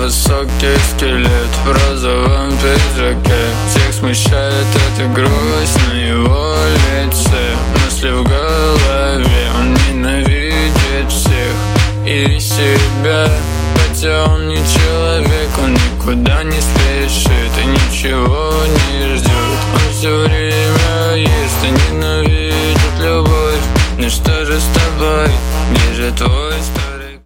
высокий скелет в розовом пиджаке. Всех смущает эта грусть на его лице. Мысли в голове, он ненавидит всех и себя. Хотя он не человек, он никуда не спешит и ничего не ждет. Он все время ест и ненавидит любовь. Ну что же с тобой, где же твой